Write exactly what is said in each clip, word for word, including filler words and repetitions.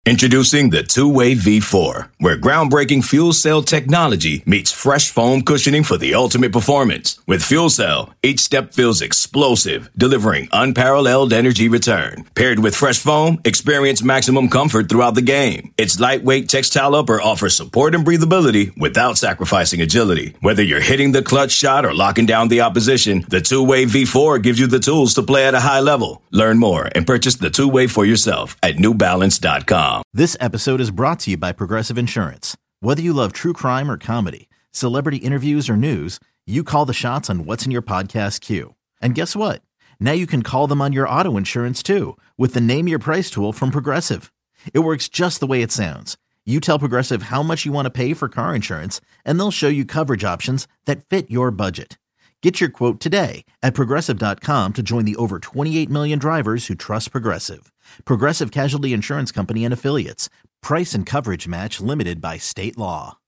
Introducing the two-way V four, where groundbreaking fuel cell technology meets fresh foam cushioning for the ultimate performance. With Fuel Cell, each step feels explosive, delivering unparalleled energy return. Paired with fresh foam, experience maximum comfort throughout the game. Its lightweight textile upper offers support and breathability without sacrificing agility. Whether you're hitting the clutch shot or locking down the opposition, the two-way V four gives you the tools to play at a high level. Learn more and purchase the two-way for yourself at new balance dot com. This episode is brought to you by Progressive Insurance. Whether you love true crime or comedy, celebrity interviews or news, you call the shots on what's in your podcast queue. And guess what? Now you can call them on your auto insurance too with the Name Your Price tool from Progressive. It works just the way it sounds. You tell Progressive how much you want to pay for car insurance, and they'll show you coverage options that fit your budget. Get your quote today at progressive dot com to join the over twenty-eight million drivers who trust Progressive. Progressive Casualty Insurance Company and Affiliates. Price and coverage match limited by state law.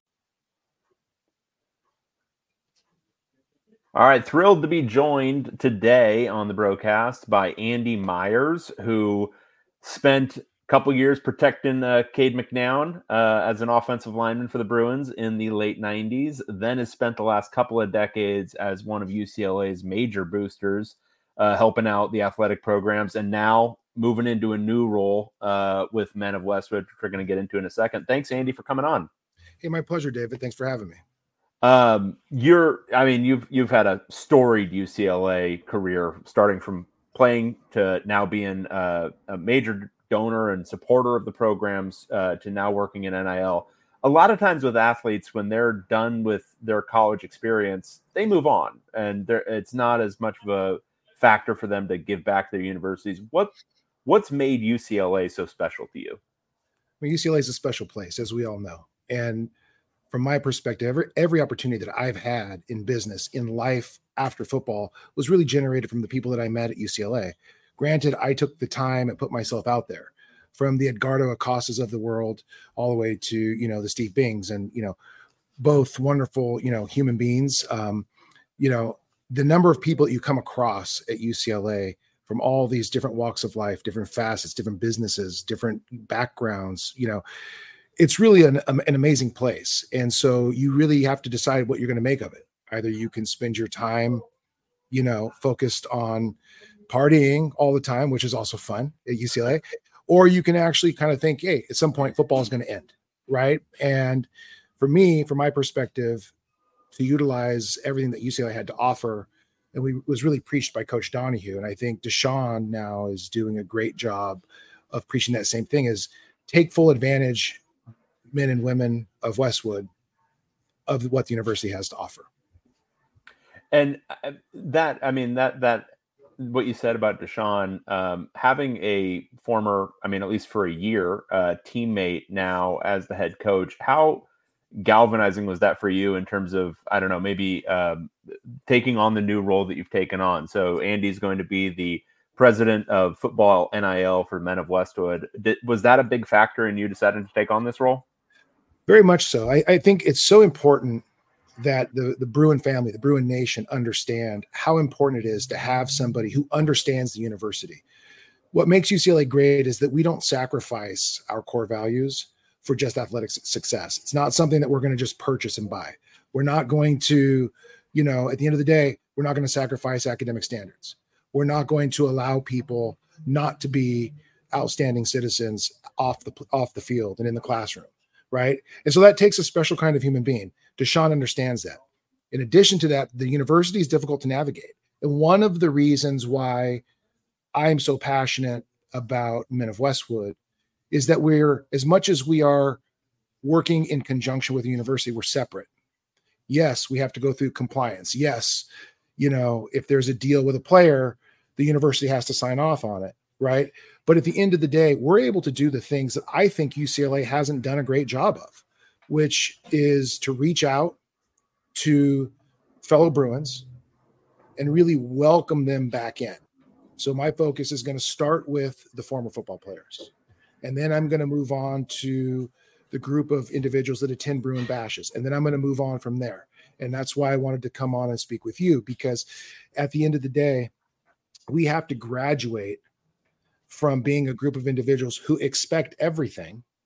All right, thrilled to be joined today on the broadcast by Andy Myers, who spent a couple years protecting uh, Cade McNown uh, as an offensive lineman for the Bruins in the late nineties, then has spent the last couple of decades as one of U C L A's major boosters, uh, helping out the athletic programs, and now moving into a new role uh, with Men of Westwood, which we're going to get into in a second. Thanks, Andy, for coming on. Hey, my pleasure, David. Thanks for having me. Um, you're, I mean, you've you've had a storied U C L A career, starting from playing to now being uh, a major donor and supporter of the programs uh, to now working in N I L. A lot of times with athletes, when they're done with their college experience, they move on, and it's not as much of a factor for them to give back to their universities. What What's made U C L A so special to you? Well, U C L A is a special place, as we all know. And from my perspective, every, every opportunity that I've had in business, in life, after football, was really generated from the people that I met at U C L A. Granted, I took the time and put myself out there, from the Edgardo Acostas of the world all the way to, you know, the Steve Bings, and, you know, both wonderful, you know, human beings. Um, you know, the number of people that you come across at U C L A from all these different walks of life, different facets, different businesses, different backgrounds, you know, it's really an, an amazing place. And so you really have to decide what you're going to make of it. Either you can spend your time, you know, focused on partying all the time, which is also fun at U C L A, or you can actually kind of think, hey, at some point football is going to end, right? And for me, from my perspective, to utilize everything that U C L A had to offer, and we was really preached by Coach Donahue. And I think Deshaun now is doing a great job of preaching that same thing, is take full advantage, men and women of Westwood, of what the university has to offer. And that, I mean, that, that, what you said about Deshaun, um, having a former, I mean, at least for a year, uh, teammate now as the head coach, how galvanizing was that for you in terms of, I don't know, maybe um, taking on the new role that you've taken on? So Andy's going to be the president of football N I L for Men of Westwood. Did, was that a big factor in you deciding to take on this role? Very much so. I, I think it's so important that the, the Bruin family, the Bruin Nation, understand how important it is to have somebody who understands the university. What makes U C L A great is that we don't sacrifice our core values for just athletic success. It's not something that we're going to just purchase and buy. We're not going to, you know, at the end of the day, we're not going to sacrifice academic standards. We're not going to allow people not to be outstanding citizens off the off the field and in the classroom, right? And so that takes a special kind of human being. Deshaun understands that. In addition to that, the university is difficult to navigate. And one of the reasons why I'm so passionate about Men of Westwood is that we're, as much as we are working in conjunction with the university, we're separate. Yes, we have to go through compliance. Yes, you know, if there's a deal with a player, the university has to sign off on it, right? But at the end of the day, we're able to do the things that I think U C L A hasn't done a great job of, which is to reach out to fellow Bruins and really welcome them back in. So my focus is going to start with the former football players. And then I'm going to move on to the group of individuals that attend Bruin Bashes. And then I'm going to move on from there. And that's why I wanted to come on and speak with you, because at the end of the day, we have to graduate from being a group of individuals who expect everything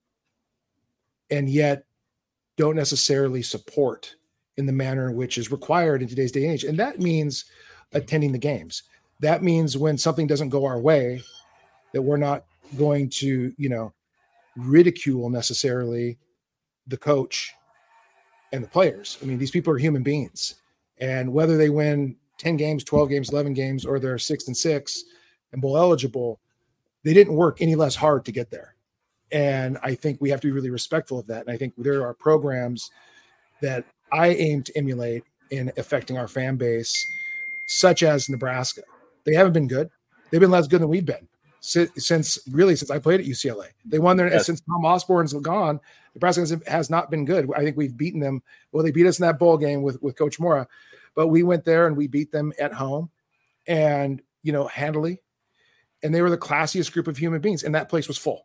and yet don't necessarily support in the manner in which is required in today's day and age. And that means attending the games. That means when something doesn't go our way, that we're not going to, you know, ridicule necessarily the coach and the players. I mean, these people are human beings, and whether they win ten games, twelve games, eleven games, or they're six and six and bowl eligible, they didn't work any less hard to get there. And I think we have to be really respectful of that. And I think there are programs that I aim to emulate in affecting our fan base, such as Nebraska. They haven't been good. They've been less good than we've been since really since I played at U C L A. They won their yes. since Tom Osborne's gone. Nebraska has not been good. I think we've beaten them. Well, they beat us in that bowl game with, with Coach Mora, but we went there and we beat them at home and, you know, handily. And they were the classiest group of human beings. And that place was full.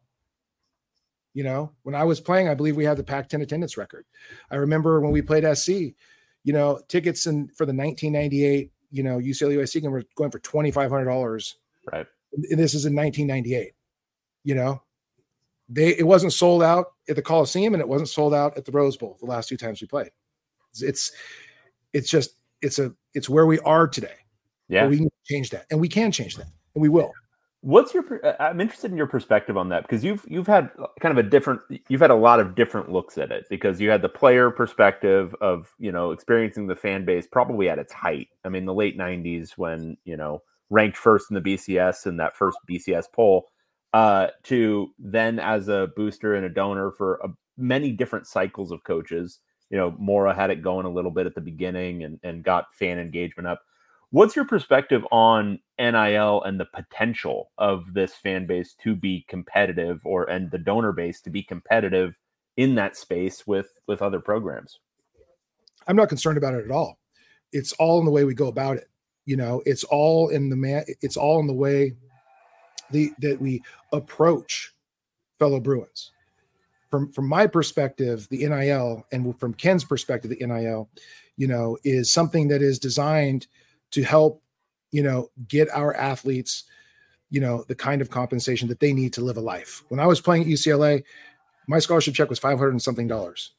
You know, when I was playing, I believe we had the Pac ten attendance record. I remember when we played S C, you know, tickets in for the nineteen ninety-eight, you know, U C L A U S C game were going for twenty-five hundred dollars. Right. And this is in nineteen ninety-eight. You know, they it wasn't sold out at the Coliseum and it wasn't sold out at the Rose Bowl the last two times we played. It's it's just it's a it's where we are today. Yeah, but we can change that, and we can change that, and we will. What's your? I'm interested in your perspective on that, because you've you've had kind of a different, you've had a lot of different looks at it, because you had the player perspective of, you know, experiencing the fan base probably at its height. I mean, the late nineties when, you know, ranked first in the B C S in that first B C S poll, uh, to then as a booster and a donor for a, many different cycles of coaches. You know, Mora had it going a little bit at the beginning and and got fan engagement up. What's your perspective on N I L and the potential of this fan base to be competitive, or and the donor base to be competitive in that space with with other programs? I'm not concerned about it at all. It's all in the way we go about it. You know, it's all in the man. It's all in the way the that we approach fellow Bruins. From from my perspective, the N I L, and from Ken's perspective, the N I L, you know, is something that is designed to help, you know, get our athletes, you know, the kind of compensation that they need to live a life. When I was playing at U C L A, my scholarship check was five hundred and something dollars.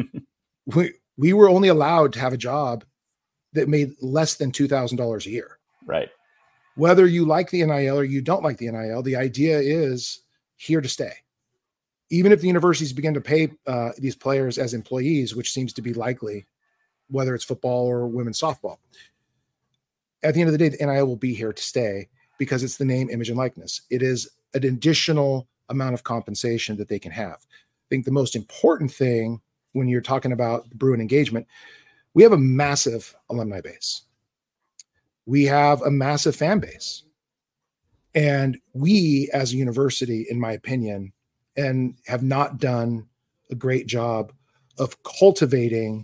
we, we were only allowed to have a job that made less than two thousand dollars a year. Right. Whether you like the N I L or you don't like the N I L, the idea is here to stay. Even if the universities begin to pay uh, these players as employees, which seems to be likely, whether it's football or women's softball, at the end of the day, the N I L will be here to stay because it's the name, image, and likeness. It is an additional amount of compensation that they can have. I think the most important thing when you're talking about Bruin engagement, we have a massive alumni base. We have a massive fan base. And we, as a university, in my opinion, and have not done a great job of cultivating,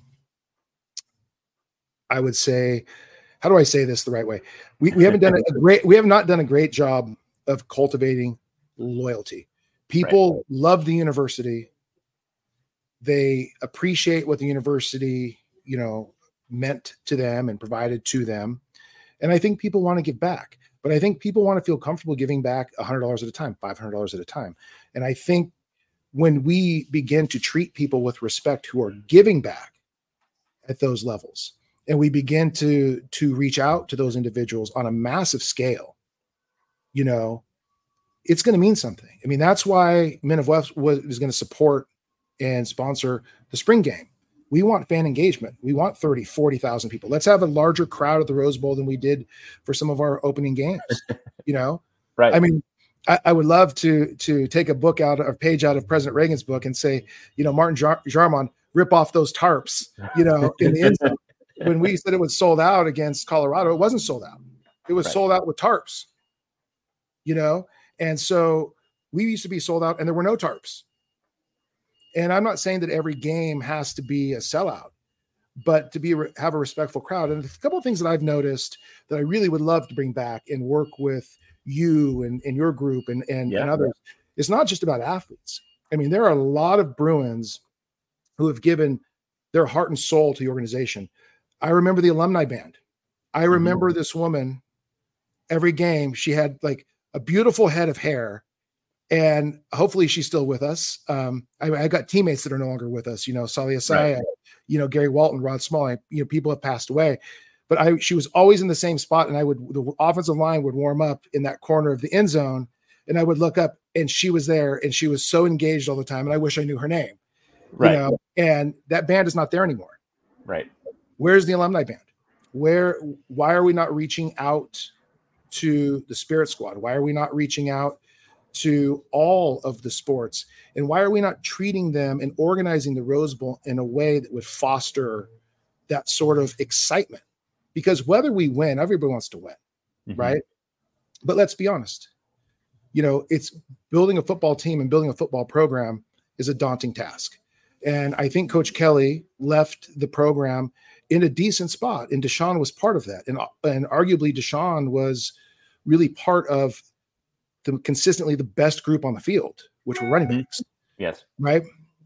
I would say, how do I say this the right way? We we haven't done a great, we have not done a great job of cultivating loyalty. People right. love the university. They appreciate what the university, you know, meant to them and provided to them. And I think people want to give back, but I think people want to feel comfortable giving back one hundred dollars at a time, five hundred dollars at a time. And I think when we begin to treat people with respect who are giving back at those levels, and we begin to, to reach out to those individuals on a massive scale, you know, it's going to mean something. I mean, that's why Men of West was, is going to support and sponsor the spring game. We want fan engagement. We want thirty, forty thousand people. Let's have a larger crowd at the Rose Bowl than we did for some of our opening games, you know? Right. I mean, I, I would love to, to take a book out, a page out of President Reagan's book and say, you know, Martin Jar- Jarmon, rip off those tarps, you know, in the end zone. When we said it was sold out against Colorado, it wasn't sold out. It was right. sold out with tarps, you know? And so we used to be sold out and there were no tarps. And I'm not saying that every game has to be a sellout, but to be have a respectful crowd. And a couple of things that I've noticed that I really would love to bring back and work with you and, and your group and, and, yeah. and others. It's not just about athletes. I mean, there are a lot of Bruins who have given their heart and soul to the organization. I remember the alumni band. I remember mm-hmm. this woman every game. She had like a beautiful head of hair and hopefully she's still with us. Um, I, I got teammates that are no longer with us, you know, Salia Saya, right. you know, Gary Walton, Rod Small, I, you know, people have passed away, but I, she was always in the same spot. And I would, the offensive line would warm up in that corner of the end zone, and I would look up and she was there, and she was so engaged all the time. And I wish I knew her name, right. you know, and that band is not there anymore. Right. Where's the alumni band? Where, why are we not reaching out to the Spirit Squad? Why are we not reaching out to all of the sports? And why are we not treating them and organizing the Rose Bowl in a way that would foster that sort of excitement? Because whether we win, everybody wants to win, mm-hmm. right? But let's be honest. You know, it's building a football team and building a football program is a daunting task. And I think Coach Kelly left the program in a decent spot, and Deshaun was part of that. And, and arguably Deshaun was really part of the consistently the best group on the field, which were running backs. Yes. Right.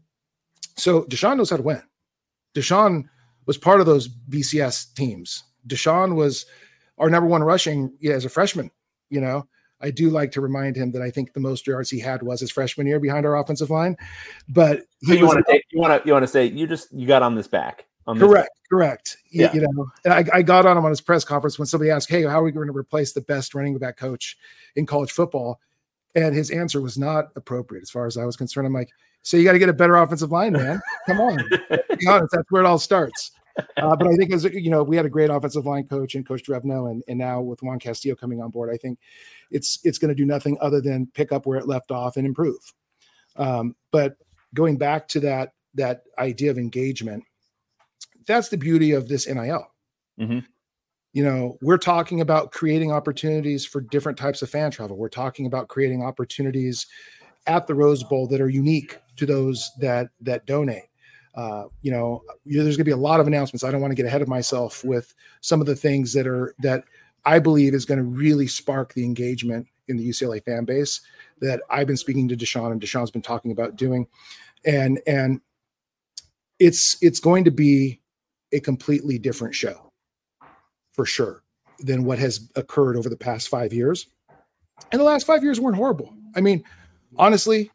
So Deshaun knows how to win. Deshaun was part of those B C S teams. Deshaun was our number one rushing yeah, as a freshman. You know, I do like to remind him that I think the most yards he had was his freshman year behind our offensive line. But he so you want to take, you want to, you want to say, you just, you got on this back. On this correct. back. Correct. Yeah. You, you know, I, I got on him on his press conference when somebody asked, hey, how are we going to replace the best running back coach in college football? And his answer was not appropriate as far as I was concerned. I'm like, so you got to get a better offensive line, man. Come on. Be honest, that's where it all starts. Uh, but I think, as you know, we had a great offensive line coach and Coach Drevno, and, and now with Juan Castillo coming on board, I think it's it's going to do nothing other than pick up where it left off and improve. Um, but going back to that that idea of engagement, that's the beauty of this N I L. Mm-hmm. You know, we're talking about creating opportunities for different types of fan travel. We're talking about creating opportunities at the Rose Bowl that are unique to those that that donate. Uh, you know, there's going to be a lot of announcements. I don't want to get ahead of myself with some of the things that are that I believe is going to really spark the engagement in the U C L A fan base that I've been speaking to Deshaun and Deshaun's been talking about doing. And, and it's, it's going to be a completely different show for sure than what has occurred over the past five years. And the last five years weren't horrible. I mean, honestly,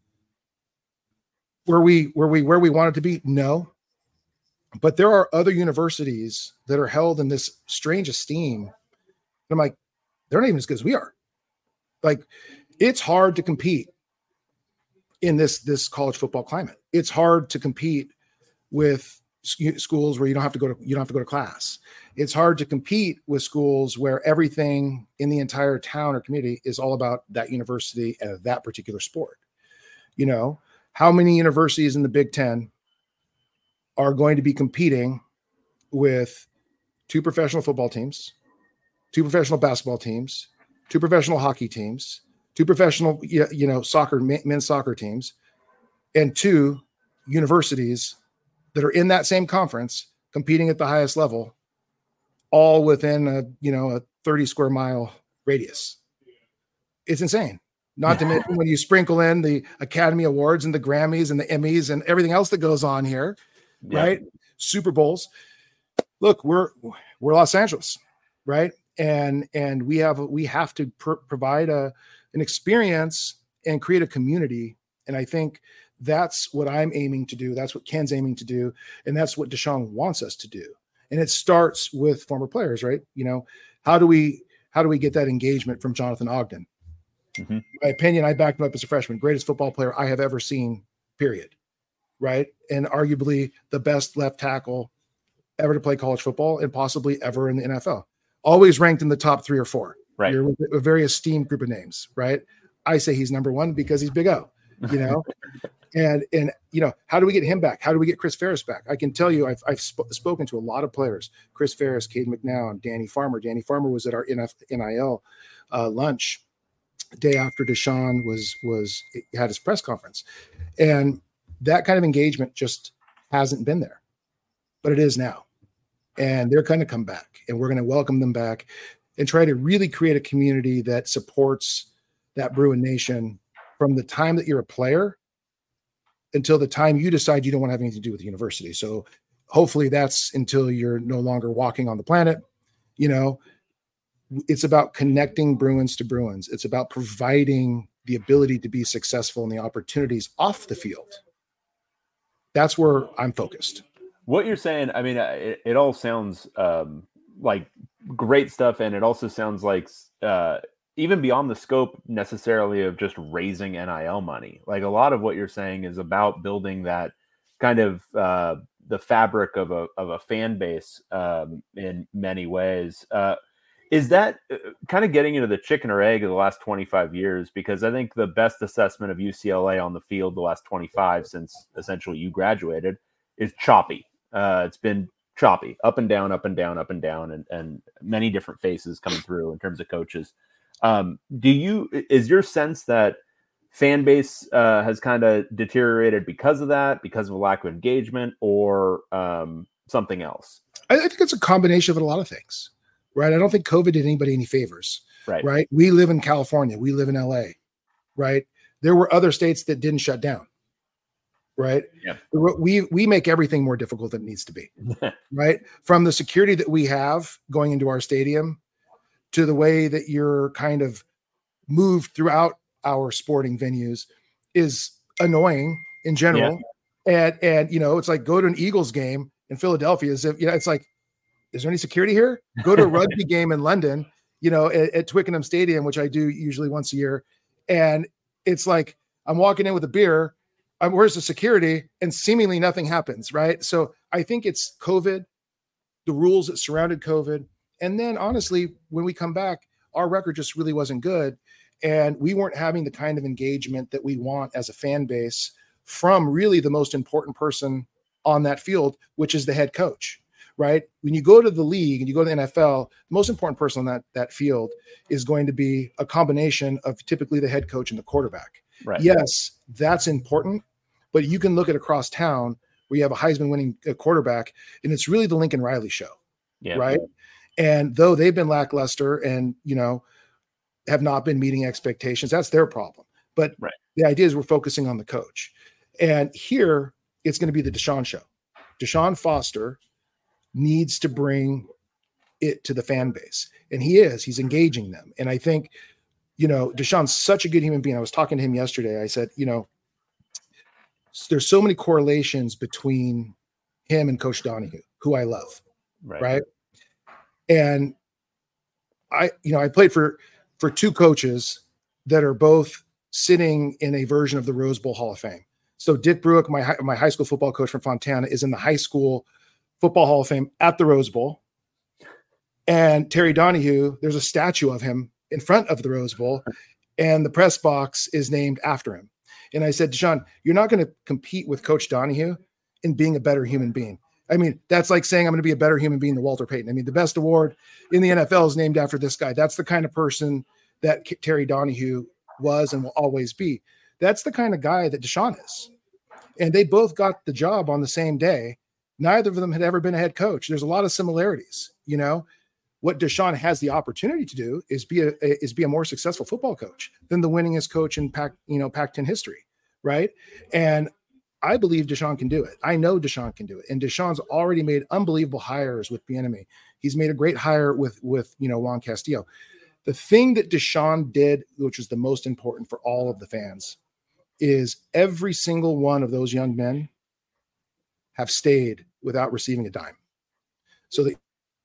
Were we were we where we wanted to be? No. But there are other universities that are held in this strange esteem. And I'm like, they're not even as good as we are. Like, it's hard to compete in this this college football climate. It's hard to compete with schools where you don't have to go to you don't have to go to class. It's hard to compete with schools where everything in the entire town or community is all about that university and that particular sport. You know, how many universities in the Big Ten are going to be competing with two professional football teams, two professional basketball teams, two professional hockey teams, two professional, you know, soccer, men's soccer teams, and two universities that are in that same conference competing at the highest level, all within a, you know, a thirty square mile radius? It's insane. Not to mention when you sprinkle in the Academy Awards and the Grammys and the Emmys and everything else that goes on here, yeah. right? Super Bowls. Look, we're we're Los Angeles, right? And and we have we have to pr- provide a an experience and create a community. And I think that's what I'm aiming to do. That's what Ken's aiming to do, and that's what Deshaun wants us to do. And it starts with former players, right? You know, how do we how do we get that engagement from Jonathan Ogden? Mm-hmm. In my opinion, I backed him up as a freshman. Greatest football player I have ever seen, period. Right? And arguably the best left tackle ever to play college football and possibly ever in the N F L. Always ranked in the top three or four. Right. You're with a very esteemed group of names, right? I say he's number one because he's Big O, you know? and, and, you know, how do we get him back? How do we get Chris Ferris back? I can tell you, I've, I've sp- spoken to a lot of players, Chris Ferris, Cade McNown, Danny Farmer. Danny Farmer was at our N F, N I L uh, lunch day after Deshaun was was had his press conference, and that kind of engagement just hasn't been there, but it is now, and they're going to come back, and we're going to welcome them back, and try to really create a community that supports that Bruin Nation from the time that you're a player until the time you decide you don't want to have anything to do with the university. So hopefully that's until you're no longer walking on the planet, you know. It's about connecting Bruins to Bruins. It's about providing the ability to be successful and the opportunities off the field. That's where I'm focused. What you're saying, I mean, it, it all sounds um, like great stuff. And it also sounds like uh, even beyond the scope necessarily of just raising N I L money. Like a lot of what you're saying is about building that kind of uh, the fabric of a, of a fan base um, in many ways. Uh, is that kind of getting into the chicken or egg of the last twenty-five years? Because I think the best assessment of U C L A on the field the last twenty-five since essentially you graduated is choppy. Uh, it's been choppy, up and down, up and down, up and down, and, and many different faces coming through in terms of coaches. Um, do you, is your sense that fan base uh, has kind of deteriorated because of that, because of a lack of engagement, or um, something else? I, I think it's a combination of a lot of things, right? I don't think COVID did anybody any favors, right? Right. We live in California. We live in L A, right? There were other states that didn't shut down. Right. Yeah. We, we make everything more difficult than it needs to be, right? From the security that we have going into our stadium to the way that you're kind of moved throughout our sporting venues is annoying in general. Yeah. And, and, you know, it's like go to an Eagles game in Philadelphia as if, you know, it's like, is there any security here? Go to a rugby game in London, you know, at, at Twickenham Stadium, which I do usually once a year. And it's like, I'm walking in with a beer. Um, where's the security? And seemingly nothing happens, right? So I think it's COVID, the rules that surrounded COVID. And then honestly, when we come back, our record just really wasn't good. And we weren't having the kind of engagement that we want as a fan base from really the most important person on that field, which is the head coach, right? When you go to the league and you go to the N F L, the most important person on that, that field is going to be a combination of typically the head coach and the quarterback. Right. Yes, that's important. But you can look at across town where you have a Heisman winning quarterback, and it's really the Lincoln Riley show, yeah. right? And though they've been lackluster and, you know, have not been meeting expectations, that's their problem. But right. the idea is we're focusing on the coach. And here it's going to be the Deshaun show. Deshaun Foster needs to bring it to the fan base. And he is. He's engaging them. And I think, you know, Deshaun's such a good human being. I was talking to him yesterday. I said, you know, there's so many correlations between him and Coach Donahue, who I love. Right. Right. And I, you know, I played for, for two coaches that are both sitting in a version of the Rose Bowl Hall of Fame. So Dick Bruick, my, my high school football coach from Fontana, is in the high school football Hall of Fame at the Rose Bowl. And Terry Donahue, there's a statue of him in front of the Rose Bowl, and the press box is named after him. And I said, Deshaun, you're not going to compete with Coach Donahue in being a better human being. I mean, that's like saying I'm going to be a better human being than Walter Payton. I mean, the best award in the N F L is named after this guy. That's the kind of person that Terry Donahue was and will always be. That's the kind of guy that Deshaun is. And they both got the job on the same day. Neither of them had ever been a head coach. There's a lot of similarities. You know, what Deshaun has the opportunity to do is be a is be a more successful football coach than the winningest coach in Pac, you know, Pac ten history, right? And I believe Deshaun can do it. I know Deshaun can do it. And Deshaun's already made unbelievable hires with Bieniemy. He's made a great hire with, with, you know, Juan Castillo. The thing that Deshaun did, which is the most important for all of the fans, is every single one of those young men have stayed without receiving a dime. So the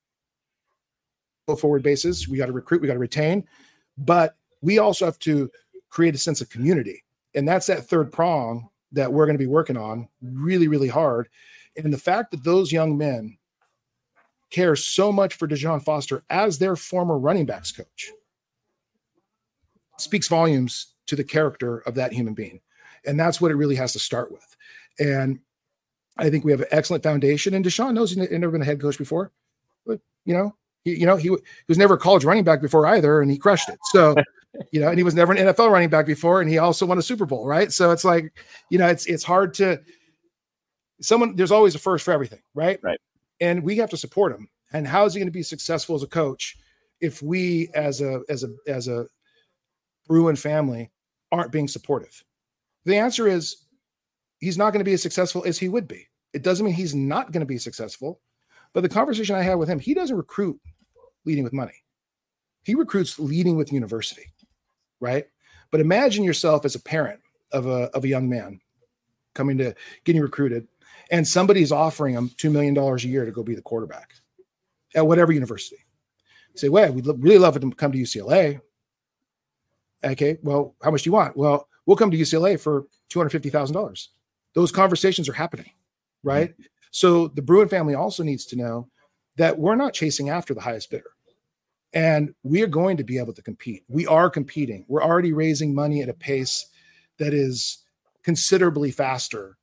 go forward basis, we got to recruit, we got to retain, but we also have to create a sense of community. And that's that third prong that we're going to be working on really, really hard. And the fact that those young men care so much for Deshaun Foster as their former running backs coach speaks volumes to the character of that human being. And that's what it really has to start with. And I think we have an excellent foundation. And Deshaun knows he's never been a head coach before, but you know, he, you know, he, he was never a college running back before either, and he crushed it. So, you know, and he was never an N F L running back before, and he also won a Super Bowl, right? So it's like, you know, it's it's hard to someone. There's always a first for everything, right? Right. And we have to support him. And how is he going to be successful as a coach if we, as a as a as a Bruin family, aren't being supportive? The answer is he's not going to be as successful as he would be. It doesn't mean he's not going to be successful. But the conversation I had with him, he doesn't recruit leading with money. He recruits leading with university, right? But imagine yourself as a parent of a, of a young man coming to getting recruited, and somebody's offering him two million dollars a year to go be the quarterback at whatever university. You say, well, we'd lo- really love him to come to U C L A. Okay, well, how much do you want? Well, we'll come to U C L A for two hundred fifty thousand dollars. Those conversations are happening, right? Mm-hmm. So the Bruin family also needs to know that we're not chasing after the highest bidder. And we are going to be able to compete. We are competing. We're already raising money at a pace that is considerably faster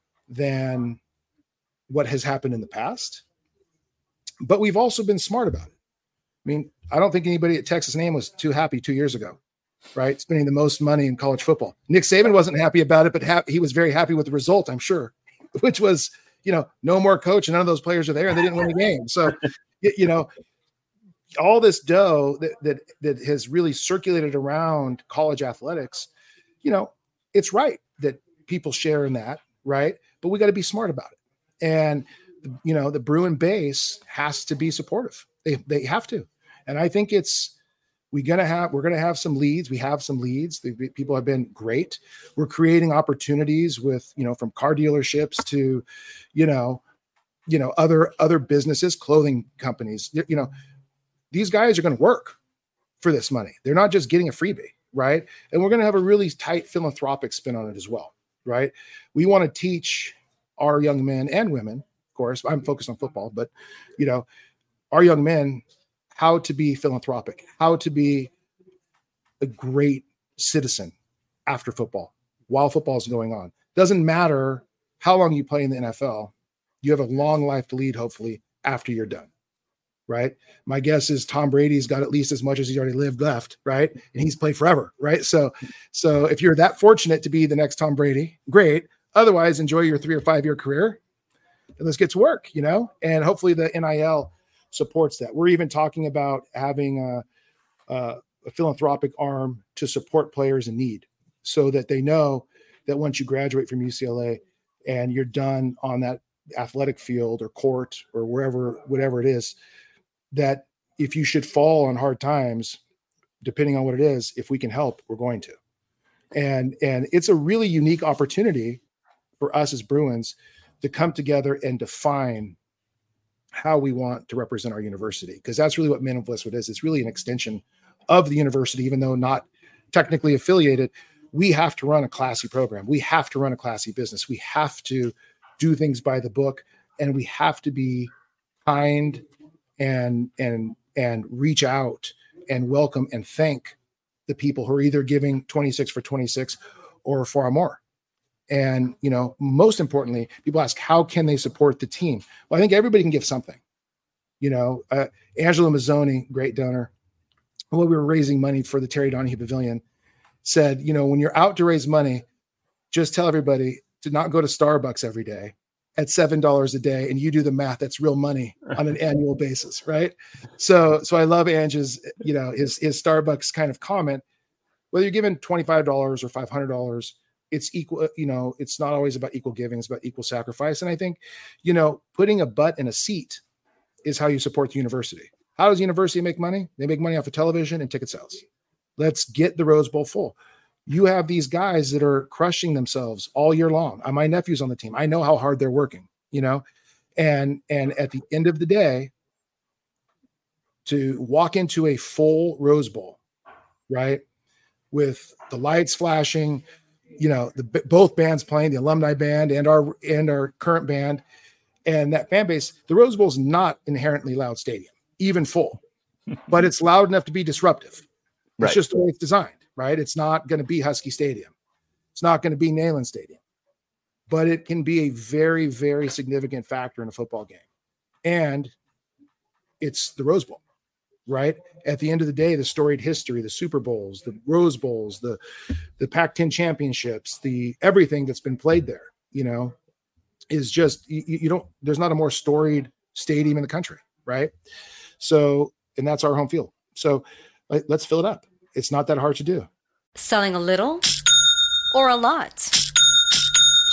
than what has happened in the past. But we've also been smart about it. I mean, I don't think anybody at Texas A and M was too happy two years ago, right? Spending the most money in college football. Nick Saban wasn't happy about it, but ha- he was very happy with the result, I'm sure, which was, you know, no more coach and none of those players are there and they didn't win a game. So, you know, all this dough that, that, that has really circulated around college athletics, you know, it's right that people share in that, right? But we got to be smart about it. And, you know, the Bruin base has to be supportive. They they have to. And I think it's, we're going to have, we're going to have some leads. We have some leads. The people have been great. We're creating opportunities with, you know, from car dealerships to, you know, you know, other, other businesses, clothing companies, you know, these guys are going to work for this money. They're not just getting a freebie, right? And we're going to have a really tight philanthropic spin on it as well, right? We want to teach our young men and women, of course, I'm focused on football, but, you know, our young men, how to be philanthropic, how to be a great citizen after football, while football is going on. Doesn't matter how long you play in the N F L. You have a long life to lead, hopefully, after you're done. Right. My guess is Tom Brady's got at least as much as he's already lived left. Right. And he's played forever. Right. So, so if you're that fortunate to be the next Tom Brady, great. Otherwise, enjoy your three or five year career and let's get to work, you know, and hopefully the N I L supports that. We're even talking about having a, a, a philanthropic arm to support players in need so that they know that once you graduate from U C L A and you're done on that athletic field or court or wherever, whatever it is, that if you should fall on hard times, depending on what it is, if we can help, we're going to. And, and it's a really unique opportunity for us as Bruins to come together and define how we want to represent our university. Because that's really what Men of Westwood is. It's really an extension of the university, even though not technically affiliated. We have to run a classy program. We have to run a classy business. We have to do things by the book, and we have to be kind and and and reach out and welcome and thank the people who are either giving twenty-six for twenty-six or far more. And, you know, most importantly, people ask, how can they support the team? Well, I think everybody can give something. You know, uh, Angelo Mazzoni, great donor, when we were raising money for the Terry Donahue Pavilion, said, you know, when you're out to raise money, just tell everybody to not go to Starbucks every day at seven dollars a day, and you do the math. That's real money on an annual basis, right? So, so I love Ange's, you know, his his Starbucks kind of comment. Whether you're given twenty-five dollars or five hundred dollars, it's equal. You know, it's not always about equal giving; it's about equal sacrifice. And I think, you know, putting a butt in a seat is how you support the university. How does the university make money? They make money off of television and ticket sales. Let's get the Rose Bowl full. You have these guys that are crushing themselves all year long. My nephew's on the team. I know how hard they're working, you know, and, and at the end of the day, to walk into a full Rose Bowl, right, with the lights flashing, you know, the both bands playing, the alumni band and our and our current band, and that fan base, the Rose Bowl is not inherently loud stadium, even full, but it's loud enough to be disruptive. It's right. Just the way it's designed. Right. It's not going to be Husky Stadium. It's not going to be Neyland Stadium, but it can be a very, very significant factor in a football game. And it's the Rose Bowl, right? At the end of the day, the storied history, the Super Bowls, the Rose Bowls, the, the Pac ten championships, the everything that's been played there, you know, is just, you, you don't, there's not a more storied stadium in the country. Right. So, and that's our home field. So let, let's fill it up. It's not that hard to do. Selling a little or a lot?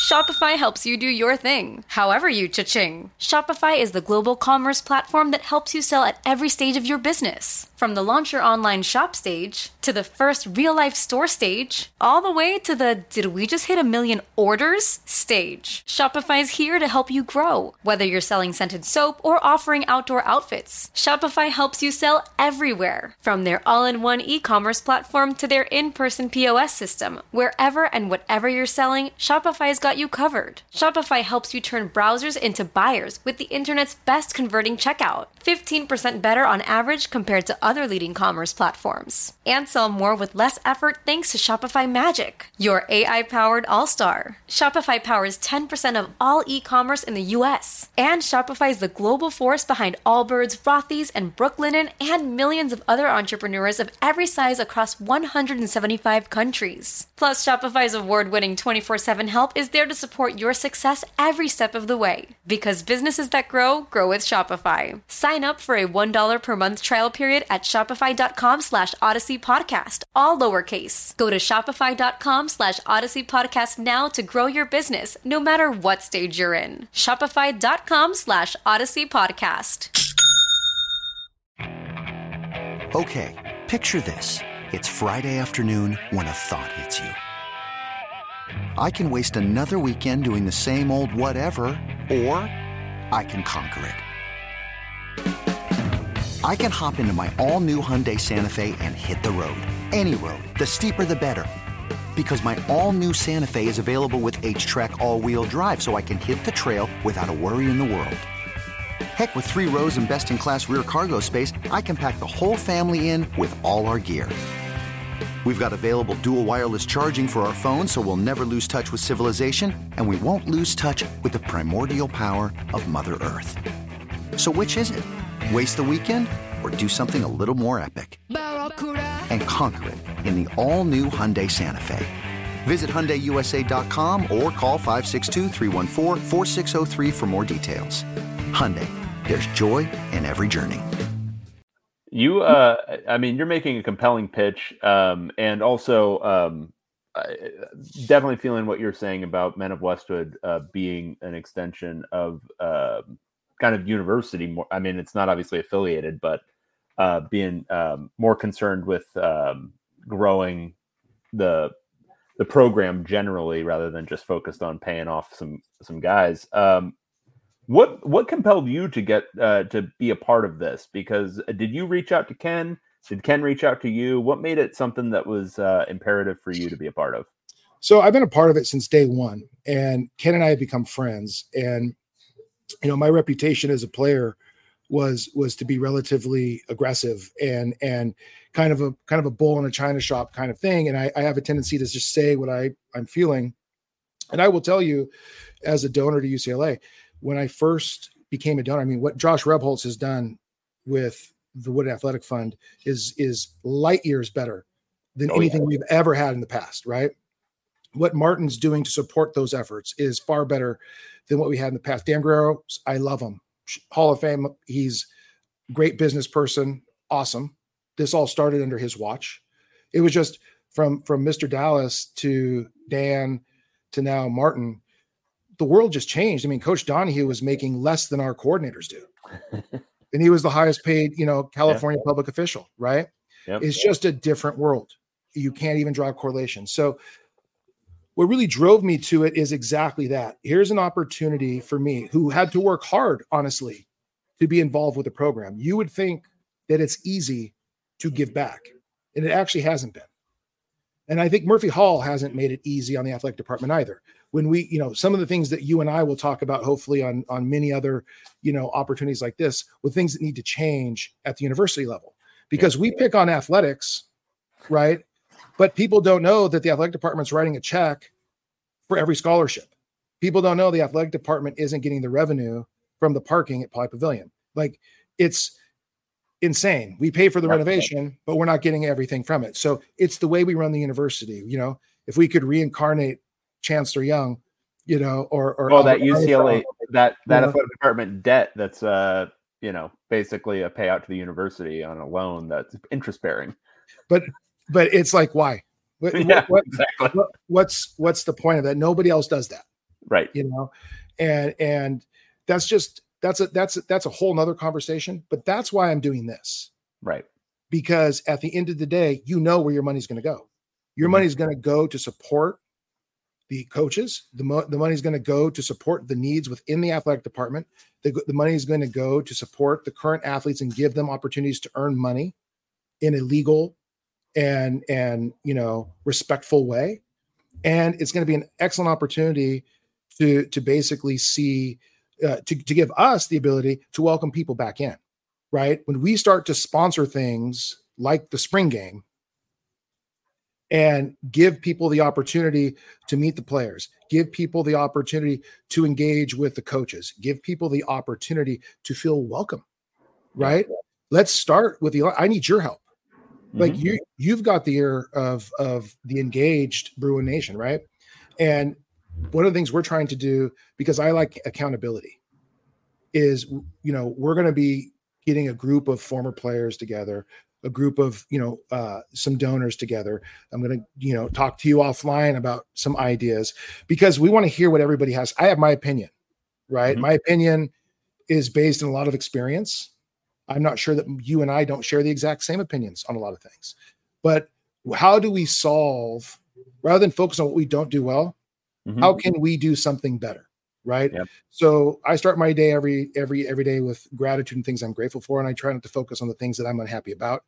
Shopify helps you do your thing, however you cha-ching. Shopify is the global commerce platform that helps you sell at every stage of your business. From the launch your online shop stage, to the first real-life store stage, all the way to the did we just hit a million orders stage. Shopify's here to help you grow. Whether you're selling scented soap or offering outdoor outfits, Shopify helps you sell everywhere. From their all-in-one e-commerce platform to their in-person P O S system, wherever and whatever you're selling, Shopify's got you covered. Shopify helps you turn browsers into buyers with the internet's best converting checkout, fifteen percent better on average compared to other leading commerce platforms. And sell more with less effort thanks to Shopify Magic, your A I-powered all-star. Shopify powers ten percent of all e-commerce in the U S. And Shopify is the global force behind Allbirds, Rothy's, and Brooklinen, and millions of other entrepreneurs of every size across one hundred seventy-five countries. Plus, Shopify's award-winning twenty-four seven help is there to support your success every step of the way. Because businesses that grow, grow with Shopify. Sign up for a one dollar per month trial period at shopify.com slash Odyssey Podcast, all lowercase. Go to shopify.com slash Odyssey Podcast now to grow your business, no matter what stage you're in. Shopify.com slash Odyssey Podcast. Okay, picture this. It's Friday afternoon when a thought hits you. I can waste another weekend doing the same old whatever, or I can conquer it. I can hop into my all-new Hyundai Santa Fe and hit the road. Any road. The steeper, the better. Because my all-new Santa Fe is available with H-Track all-wheel drive, so I can hit the trail without a worry in the world. Heck, with three rows and best-in-class rear cargo space, I can pack the whole family in with all our gear. We've got available dual wireless charging for our phones, so we'll never lose touch with civilization, and we won't lose touch with the primordial power of Mother Earth. So which is it? Waste the weekend or do something a little more epic and conquer it in the all-new Hyundai Santa Fe? Visit Hyundai U S A dot com or call five six two, three one four, four six zero three for more details. Hyundai, there's joy in every journey. You, uh, I mean, you're making a compelling pitch, um, and also um, definitely feeling what you're saying about Men of Westwood uh, being an extension of uh, kind of university. More, I mean, it's not obviously affiliated, but uh, being um, more concerned with um, growing the the program generally, rather than just focused on paying off some some guys. Um, what what compelled you to get uh, to be a part of this? Because did you reach out to Ken? Did Ken reach out to you? What made it something that was uh, imperative for you to be a part of? So I've been a part of it since day one, and Ken and I have become friends. And you know, my reputation as a player was was to be relatively aggressive and and kind of a kind of a bull in a china shop kind of thing. And I, I have a tendency to just say what I I'm feeling. And I will tell you, as a donor to U C L A, when I first became a donor, I mean, what Josh Rebholz has done with the Wood Athletic Fund is is light years better than oh, anything yeah. we've ever had in the past, right? What Martin's doing to support those efforts is far better than what we had in the past. Dan Guerrero, I love him. Hall of Fame. He's a great business person. Awesome. This all started under his watch. It was just from, from Mister Dallas to Dan to now Martin, the world just changed. I mean, Coach Donahue was making less than our coordinators do. And he was the highest paid, you know, California yeah. public official, right? Yep. It's just a different world. You can't even draw a correlation. So what really drove me to it is exactly that. Here's an opportunity for me, who had to work hard, honestly, to be involved with the program. You would think that it's easy to give back, and it actually hasn't been. And I think Murphy Hall hasn't made it easy on the athletic department either. When we, you know, some of the things that you and I will talk about, hopefully on, on many other, you know, opportunities like this, with things that need to change at the university level, because yeah. we pick on athletics, right? But people don't know that the athletic department's writing a check for every scholarship. People don't know the athletic department isn't getting the revenue from the parking at Poly Pavilion. Like, it's insane. We pay for the That's renovation, right. but we're not getting everything from it. So it's the way we run the university. You know, if we could reincarnate Chancellor Young, you know, or or well, that U C L A, that that know, athletic department debt that's uh you know basically a payout to the university on a loan that's interest bearing. But but it's like, why? What, yeah, what, exactly. What, what's what's the point of that? Nobody else does that. Right. You know, and, and that's just, that's a, that's, a, that's a whole nother conversation, but that's why I'm doing this. Right. Because at the end of the day, you know where your money's going to go. Your Mm-hmm. money's going to go to support the coaches. The, mo- the money's going to go to support the needs within the athletic department. The, the money is going to go to support the current athletes and give them opportunities to earn money in a legal and, and, you know, respectful way. And it's going to be an excellent opportunity to, to basically see, uh, to, to give us the ability to welcome people back in, right? When we start to sponsor things like the spring game, and give people the opportunity to meet the players, give people the opportunity to engage with the coaches, give people the opportunity to feel welcome, right? Yeah. Let's start with the, I need your help. Mm-hmm. Like you, you've got the ear of, of the engaged Bruin Nation, right? And one of the things we're trying to do, because I like accountability, is, you know, we're going to be getting a group of former players together, a group of, you know, uh, some donors together. I'm going to, you know, talk to you offline about some ideas, because we want to hear what everybody has. I have my opinion, right? Mm-hmm. My opinion is based on a lot of experience. I'm not sure that you and I don't share the exact same opinions on a lot of things, but how do we solve, rather than focus on what we don't do well, mm-hmm. how can we do something better? Right. Yep. So I start my day every, every, every day with gratitude and things I'm grateful for. And I try not to focus on the things that I'm unhappy about.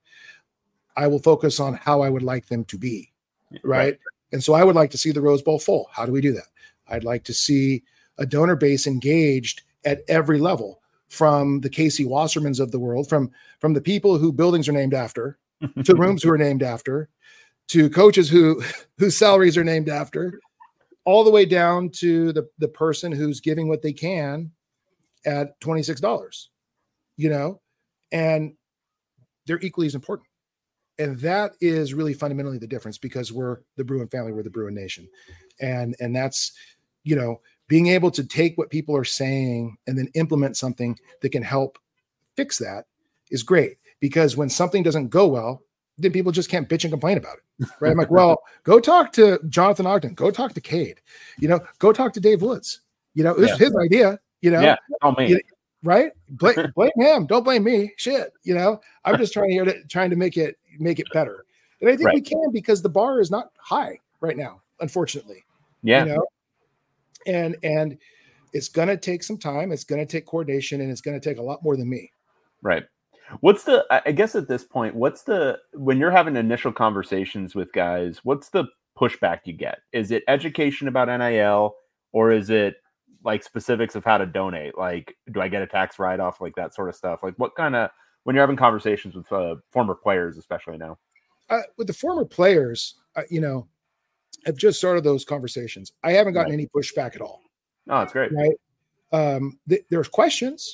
I will focus on how I would like them to be. Right. right. And so I would like to see the Rose Bowl full. How do we do that? I'd like to see a donor base engaged at every level, from the Casey Wassermans of the world, from, from the people who buildings are named after, to rooms who are named after, to coaches who, whose salaries are named after, all the way down to the, the person who's giving what they can at twenty-six dollars, you know, and they're equally as important. And that is really fundamentally the difference, because we're the Bruin family, we're the Bruin Nation. And, and that's, you know, being able to take what people are saying and then implement something that can help fix that is great, because when something doesn't go well, then people just can't bitch and complain about it. Right. I'm like, well, go talk to Jonathan Ogden, go talk to Cade, you know, go talk to Dave Woods. You know, this yeah. is his idea, you know, yeah, oh, man. right. Blame, blame him. Don't blame me. Shit. You know, I'm just trying here to trying to make it, make it better. And I think right. we can, because the bar is not high right now, unfortunately. Yeah. You know, and, and it's going to take some time. It's going to take coordination, and it's going to take a lot more than me. Right. What's the, I guess at this point, what's the, when you're having initial conversations with guys, what's the pushback you get? Is it education about N I L, or is it like specifics of how to donate? Like, do I get a tax write-off? Like that sort of stuff. Like what kind of, when you're having conversations with uh, former players, especially now? Uh, with the former players, uh, you know, I've just started those conversations. I haven't gotten right. any pushback at all. Oh, that's great. Right. Um, th- there's questions.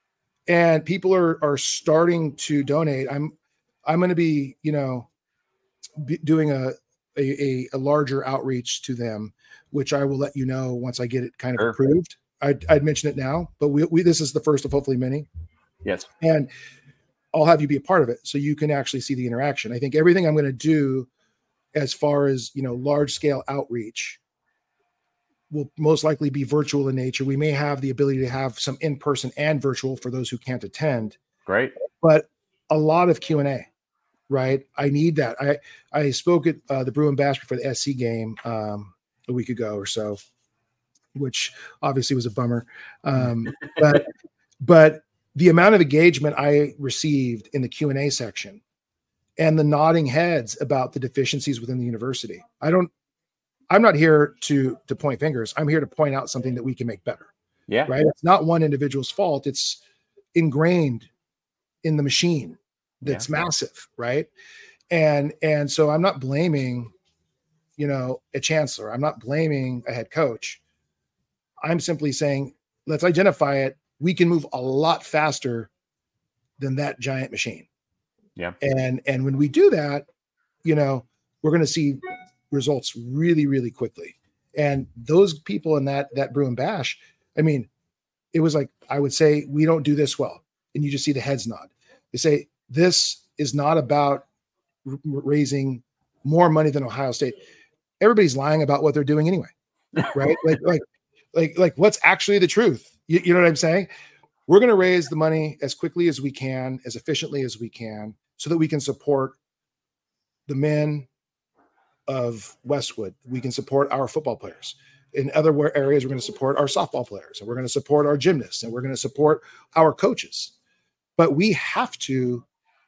And people are are starting to donate. I'm I'm going to be, you know, be doing a, a a larger outreach to them, which I will let you know once I get it kind of sure. approved. I'd, I'd mention it now, but we, we this is the first of hopefully many. Yes, and I'll have you be a part of it so you can actually see the interaction. I think everything I'm going to do, as far as, you know, large scale outreach, will most likely be virtual in nature. We may have the ability to have some in-person and virtual for those who can't attend. Great. But a lot of Q and A, right? I need that. I, I spoke at uh, the Bruin Bash before the S C game um, a week ago or so, which obviously was a bummer. Um, but, but the amount of engagement I received in the Q and A section and the nodding heads about the deficiencies within the university, I don't, I'm not here to to point fingers. I'm here to point out something that we can make better. Yeah. Right. It's not one individual's fault. It's ingrained in the machine that's yeah. massive. Right. And, and so I'm not blaming, you know, a chancellor. I'm not blaming a head coach. I'm simply saying, let's identify it. We can move a lot faster than that giant machine. Yeah. And, and when we do that, you know, we're going to see results really, really quickly. And those people in that, that Bruin Bash, I mean, it was like, I would say, we don't do this well. And you just see the heads nod. They say, this is not about r- raising more money than Ohio State. Everybody's lying about what they're doing anyway. Right. like, like like, like what's actually the truth? You, you know what I'm saying? We're going to raise the money as quickly as we can, as efficiently as we can, so that we can support the men of Westwood. We can support our football players. In other areas, we're going to support our softball players, and we're going to support our gymnasts, and we're going to support our coaches. But we have to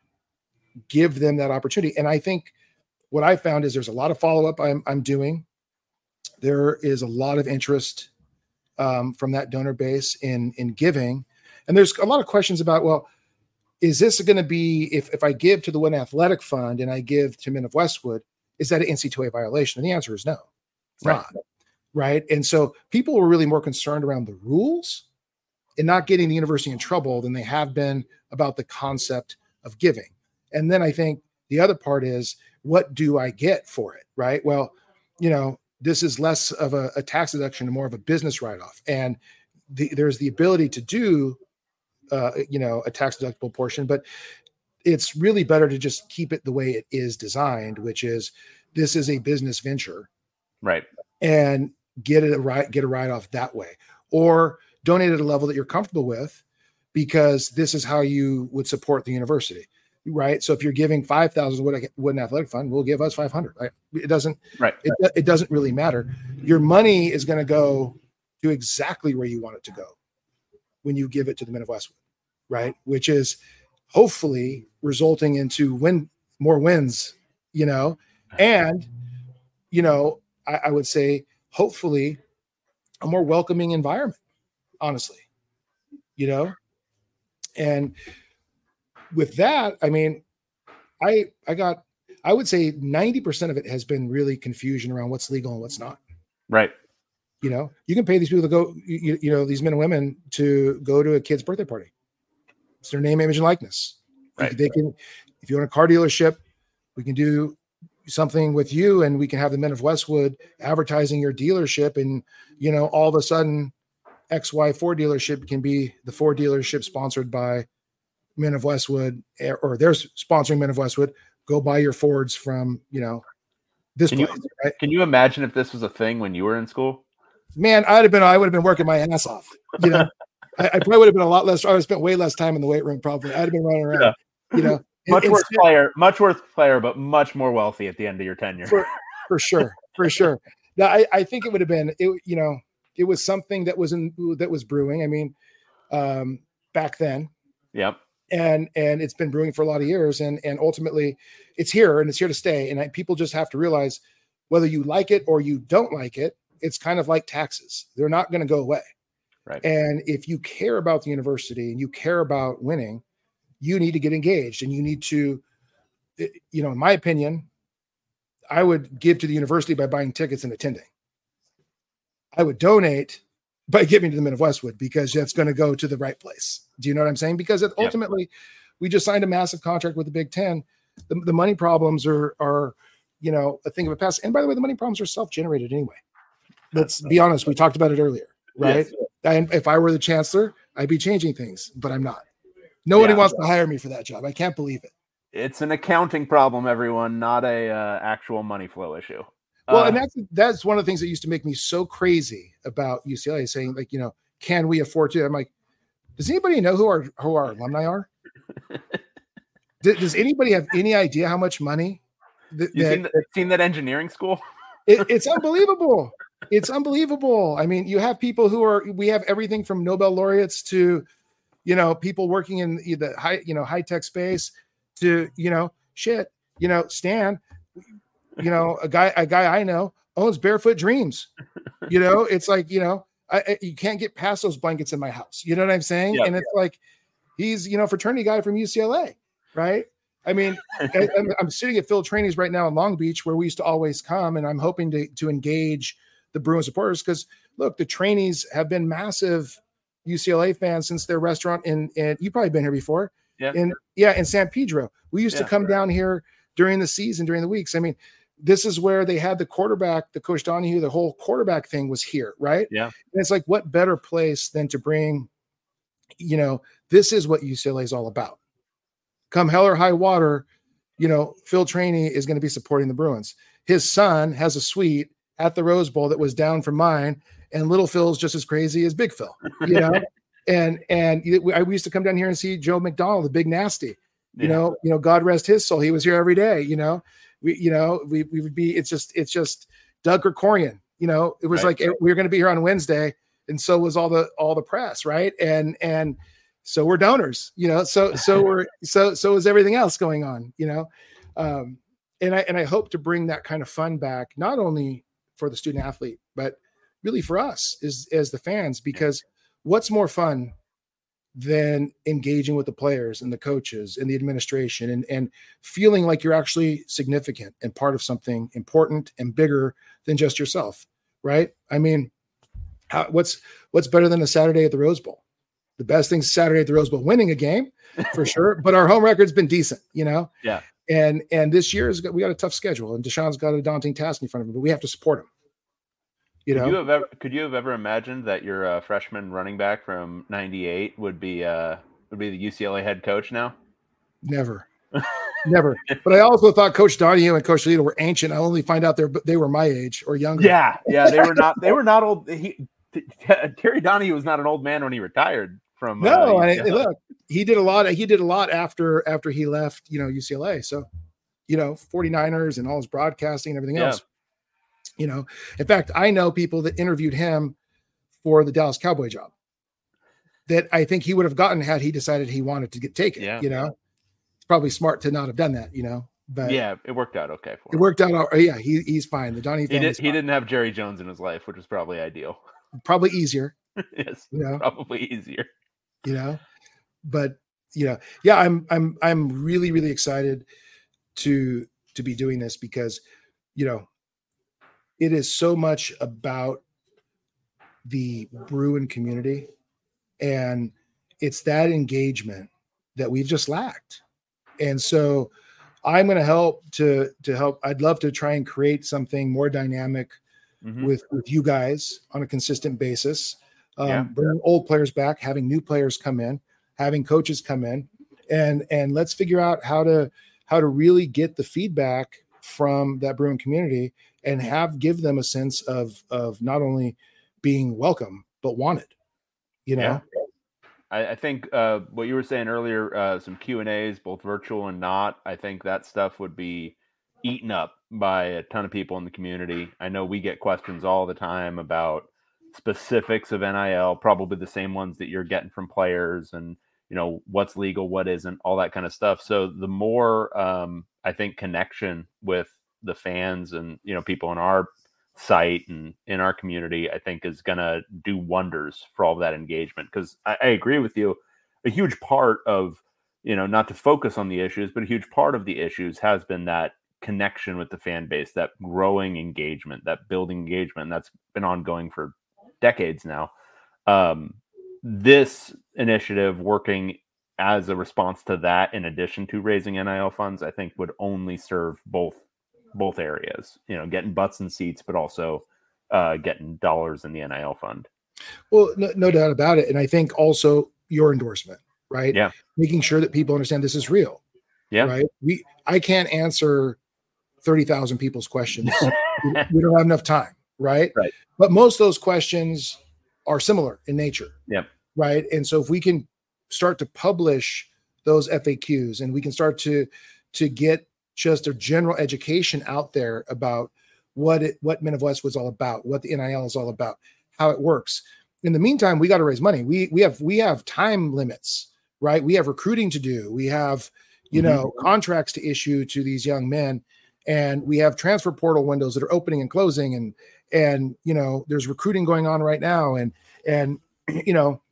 give them that opportunity. And I think what I found is there's a lot of follow-up I'm, I'm doing. There is a lot of interest um, from that donor base in, in giving. And there's a lot of questions about, well, is this going to be, if, if I give to the Wooden Athletic Fund and I give to Men of Westwood, is that an N C double A violation? And the answer is no, it's right. not. Right. And so people were really more concerned around the rules and not getting the university in trouble than they have been about the concept of giving. And then I think the other part is, what do I get for it? Right. Well, you know, this is less of a, a tax deduction and more of a business write-off. And the, there's the ability to do, uh, you know, a tax deductible portion, but it's really better to just keep it the way it is designed, which is this is a business venture. Right. And get it a right, get a write-off that way, or donate at a level that you're comfortable with, because this is how you would support the university. Right. So if you're giving five thousand Wooden Athletic Fund, we'll give us five hundred. Right? It doesn't, right. It, it doesn't really matter. Your money is going to go to exactly where you want it to go when you give it to the Men of Westwood. Right. Which is hopefully resulting into win more wins, you know, and, you know, I, I would say hopefully a more welcoming environment, honestly, you know, and with that, I mean, I, I got, I would say ninety percent of it has been really confusion around what's legal and what's not. Right. You know, you can pay these people to go, you, you know, these men and women to go to a kid's birthday party. It's their name, image, and likeness. Right. They can, if you own a car dealership, we can do something with you and we can have the Men of Westwood advertising your dealership. And, you know, all of a sudden X Y Ford dealership can be the Ford dealership sponsored by Men of Westwood, or they're sponsoring Men of Westwood. Go buy your Fords from, you know, this can place. You, right? Can you imagine if this was a thing when you were in school? Man, I'd have been, I would have been working my ass off. You know, I, I probably would have been a lot less. I would have spent way less time in the weight room. Probably I'd have been running around, yeah. you know, much and, worse and, player, much worse player, but much more wealthy at the end of your tenure. For, for sure. For sure. Now, I, I think it would have been, it, you know, it was something that was in, that was brewing. I mean, um, back then. Yep. And, and it's been brewing for a lot of years, and, and ultimately it's here and it's here to stay. And I, people just have to realize whether you like it or you don't like it, it's kind of like taxes. They're not going to go away. Right. And if you care about the university and you care about winning, you need to get engaged, and you need to, you know, in my opinion, I would give to the university by buying tickets and attending. I would donate by giving to the Men of Westwood, because that's going to go to the right place. Do you know what I'm saying? Because it, ultimately, yeah. we just signed a massive contract with the Big Ten. The, the money problems are, are, you know, a thing of the past. And by the way, the money problems are self-generated anyway. Let's be honest. We talked about it earlier, right? Yes. And if I were the chancellor, I'd be changing things, but I'm not. Nobody yeah. wants to hire me for that job. I can't believe it. It's an accounting problem, everyone, not a uh, actual money flow issue. Well, uh, and that's that's one of the things that used to make me so crazy about U C L A, saying, like, you know, can we afford to? I'm like, does anybody know who our who our alumni are? does, does anybody have any idea how much money? Th- you that, seen, that, seen that engineering school? it, it's unbelievable. It's unbelievable. I mean, you have people who are. We have everything from Nobel laureates to, you know, people working in the high, you know, high tech space to, you know, shit, you know, Stan. You know, a guy, a guy I know owns Barefoot Dreams. You know, it's like, you know, I, I you can't get past those blankets in my house. You know what I'm saying? Yeah, and it's yeah. like, he's, you know, fraternity guy from U C L A, right? I mean, I, I'm, I'm sitting at Phil Trainee's right now in Long Beach, where we used to always come, and I'm hoping to to engage the Bruin supporters, because look, the Trainees have been massive U C L A fans since their restaurant in, and you've probably been here before. Yeah. In yeah, in San Pedro. We used yeah, to come right. down here during the season, during the weeks. I mean, this is where they had the quarterback, the Coach Donahue, the whole quarterback thing was here, right? Yeah. And it's like, what better place than to bring, you know, this is what U C L A is all about. Come hell or high water, you know, Phil Trainee is going to be supporting the Bruins. His son has a suite at the Rose Bowl that was down from mine, and little Phil's just as crazy as big Phil, you know? and, and we, we used to come down here and see Joe McDonald, the big nasty, you yeah. know, you know, God rest his soul. He was here every day, you know, we, you know, we, we would be, it's just, it's just Doug Krikorian, you know, it was right. like, we were going to be here on Wednesday. And so was all the, all the press. Right. And, and so we're donors, you know, so, so we're, so, so is everything else going on, you know? Um, and I, and I hope to bring that kind of fun back, not only for the student athlete, but really for us as, as the fans, because what's more fun than engaging with the players and the coaches and the administration and, and feeling like you're actually significant and part of something important and bigger than just yourself. Right. I mean, how, what's, what's better than a Saturday at the Rose Bowl? The best thing's Saturday at the Rose Bowl, winning a game for sure. But our home record's been decent, you know? Yeah. And, and this year is we got a tough schedule, and Deshaun's got a daunting task in front of him, but we have to support him. You could know, you have ever, could you have ever imagined that your uh, freshman running back from ninety-eight would be uh, would be the U C L A head coach now? Never, never. But I also thought Coach Donahue and Coach Lito were ancient. I only find out they they were my age or younger. Yeah, yeah, they were not. They were not old. He, Terry Donahue was not an old man when he retired from. No, uh, I, look, he did a lot. He did a lot after after he left, you know, U C L A. So, you know, forty-niners and all his broadcasting and everything yeah. else. You know, in fact, I know people that interviewed him for the Dallas Cowboy job that I think he would have gotten had he decided he wanted to get taken. Yeah. You know, it's probably smart to not have done that. You know, but yeah, it worked out okay for it him. worked out. All, yeah, he he's fine. The Donnie he, did, he didn't have Jerry Jones in his life, which was probably ideal. Probably easier. Yes, you know? probably easier. You know, but you know, yeah, I'm I'm I'm really really excited to to be doing this because you know. It is so much about the Bruin community, and it's that engagement that we've just lacked. And so I'm going to help to, to help. I'd love to try and create something more dynamic mm-hmm. with, with you guys on a consistent basis, um, yeah. bring old players back, having new players come in, having coaches come in, and, and let's figure out how to, how to really get the feedback from that Bruin community and have, give them a sense of, of not only being welcome, but wanted, you know? Yeah. I, I think uh, what you were saying earlier, uh, some Q and A's, both virtual and not, I think that stuff would be eaten up by a ton of people in the community. I know we get questions all the time about specifics of N I L, probably the same ones that you're getting from players and, you know, what's legal, what isn't, all that kind of stuff. So the more, um, I think, connection with the fans and, you know, people in our site and in our community, I think is going to do wonders for all of that engagement. Because I, I agree with you. A huge part of, you know, not to focus on the issues, but a huge part of the issues has been that connection with the fan base, that growing engagement, that building engagement. And that's been ongoing for decades now. Um, this initiative working as a response to that, in addition to raising N I L funds, I think would only serve both both areas, you know, getting butts in seats, but also uh, getting dollars in the N I L fund. Well, no, no doubt about it. And I think also your endorsement, right? Yeah. Making sure that people understand this is real. Yeah. Right. We, I can't answer thirty thousand people's questions. we, we don't have enough time. Right. Right. But most of those questions are similar in nature. Yeah. Right. And so if we can start to publish those F A Qs and we can start to, to get just a general education out there about what it, what Men of West was all about, what the N I L is all about, how it works. In the meantime, we got to raise money. We, we have, we have time limits, right? We have recruiting to do. We have, you mm-hmm. know, contracts to issue to these young men, and we have transfer portal windows that are opening and closing. And, and, you know, there's recruiting going on right now. And, and, you know,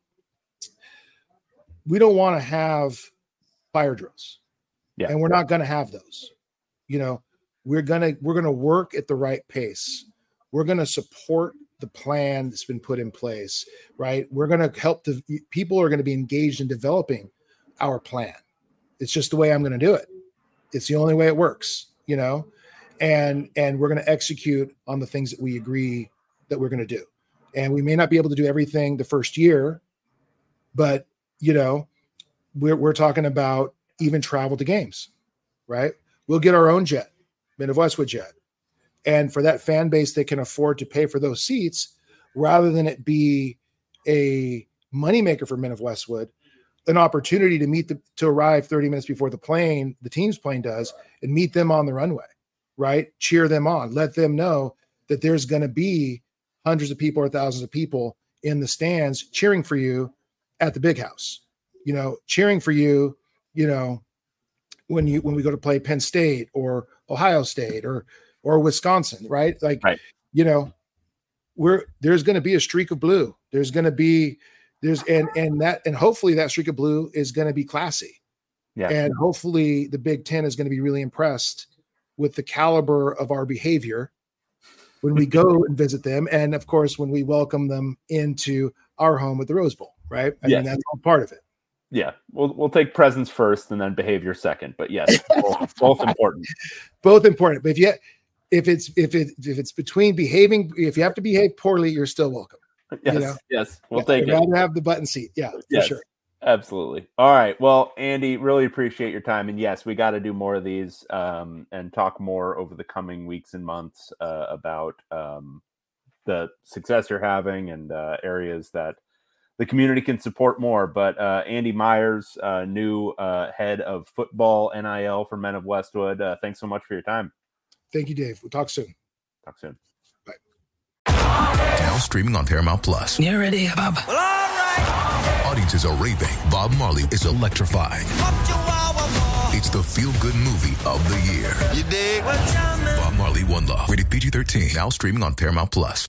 we don't want to have fire drills. Yeah. And we're not going to have those. You know, we're going to, we're going to work at the right pace. We're going to support the plan that's been put in place, right? We're going to help the people are going to be engaged in developing our plan. It's just the way I'm going to do it. It's the only way it works, you know, and, and we're going to execute on the things that we agree that we're going to do. And we may not be able to do everything the first year, but you know, we're, we're talking about even travel to games, right? We'll get our own jet, Men of Westwood jet. And for that fan base that can afford to pay for those seats, rather than it be a moneymaker for Men of Westwood, an opportunity to meet the, to arrive thirty minutes before the plane, the team's plane does, and meet them on the runway, right? Cheer them on, let them know that there's going to be hundreds of people or thousands of people in the stands cheering for you at the big house, you know, cheering for you, you know, when you, when we go to play Penn State or Ohio State or, or Wisconsin, right? Like, right. you know, we're, there's going to be a streak of blue. There's going to be, There's and and that and hopefully that streak of blue is going to be classy, yeah. And hopefully the Big Ten is going to be really impressed with the caliber of our behavior when we go and visit them, and of course when we welcome them into our home at the Rose Bowl, right? I yes. mean that's all part of it. Yeah, we'll we'll take presence first and then behavior second, but yes, both, both important. Both important. But if you if it's if it if it's between behaving, if you have to behave poorly, you're still welcome. Yes, you know? yes, we'll yeah, take I'd it. rather have the button seat. Yeah, for yes, sure. Absolutely. All right. Well, Andy, really appreciate your time. And yes, we got to do more of these um, and talk more over the coming weeks and months uh, about um, the success you're having and uh, areas that the community can support more. But uh, Andy Myers, uh, new uh, head of football N I L for Men of Westwood, uh, thanks so much for your time. Thank you, Dave. We'll talk soon. Talk soon. Now streaming on Paramount Plus. You ready, Bob? Well, all right. Audiences are raving. Bob Marley is electrifying. It's the feel-good movie of the year. You dig? Bob Marley, One Love. Rated P G thirteen. Now streaming on Paramount Plus.